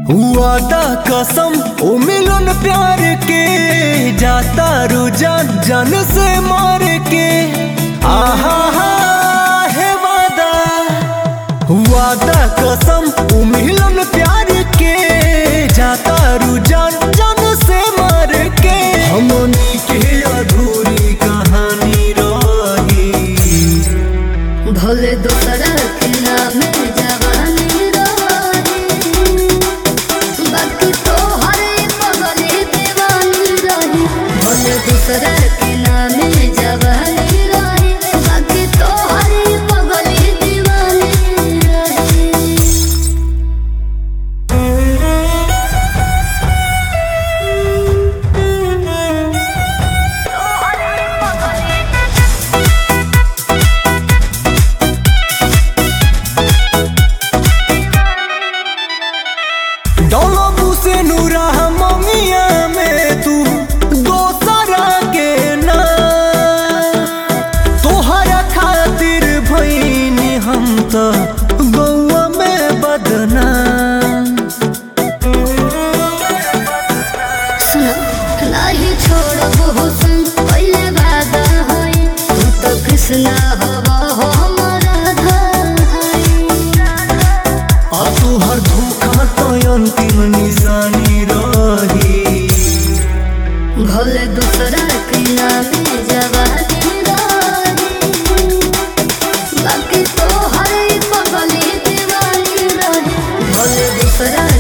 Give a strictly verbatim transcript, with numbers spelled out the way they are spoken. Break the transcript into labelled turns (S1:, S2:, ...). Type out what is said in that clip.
S1: वादा कसम ओ मिलन प्यार के जाता रुझान जान से मार के आहा हा है वादा वादा कसम ओ मिलन प्यार के जाता रुझान जान से मार के हमनी के अधूरी कहानी रही
S2: भले दूसरा के नाम जवानी रही बाकी तो हर पगली दीवानी रही। भले दूसरा के नाम जवानी रही बाकी तो हर पगली दीवानी रही।
S1: डोलबू से नूरा ममिया में तू दोसरा के ना तोहरा खातिर भईनी हम तो गौआ में बदना
S2: सुनो नहीं छोड़बो हुसन पहले वादा है तू तो कृष्णा हवा हो राधा
S1: आ तोहर धोखा तो अंतिम निशानी रही
S2: भले दूसरा के नाम जवानी रही बाकी तो हर पगली दीवानी रही। भले दूसरा